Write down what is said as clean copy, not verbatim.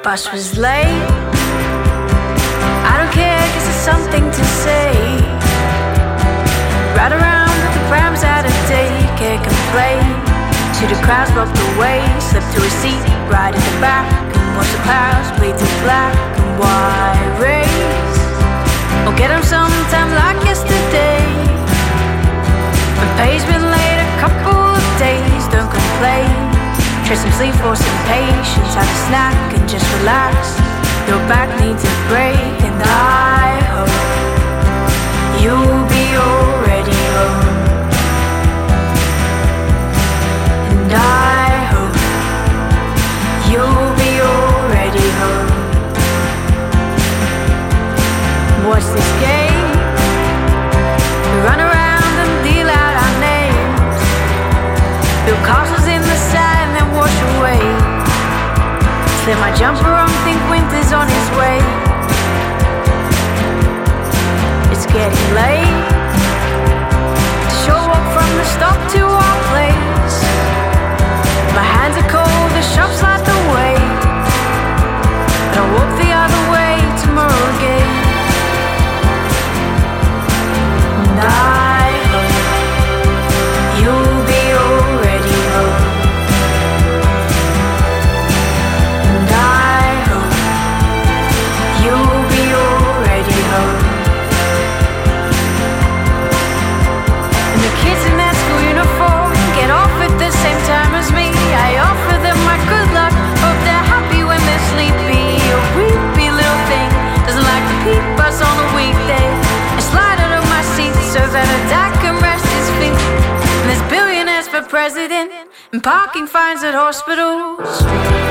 bus was late. I don't care, cause it's something to say. Ride around with the prams out of date, can't complain. See the crowds blocked away, slip to a seat right in the back, and watch the clouds bleed to black and white rays. I'll get them sometime like yesterday. When pay's been late a couple of days, don't complain. Trade some sleep for some patience, have a snack and just relax. Your back needs a break, and I hope you'll be already home. And I hope you'll be already home. Watch this game, we run around and deal out our names. Build castles in the sand, then wash away. Slip my jumper on, think winter's on its way. It's getting late to show up from the stop to our place. My hands are cold, the shop's light the way, but I'll walk the other way tomorrow again. And I hope you'll be already home. And I hope you'll be already home. And the kids in their school uniform get off at the same time as me. I offer them my good luck, hope they're happy when they're sleepy. A weepy little thing doesn't like the peep bus on a weekday. I slide out of my seat so that a dad can rest his feet. And there's billionaires for president and parking fines at hospitals.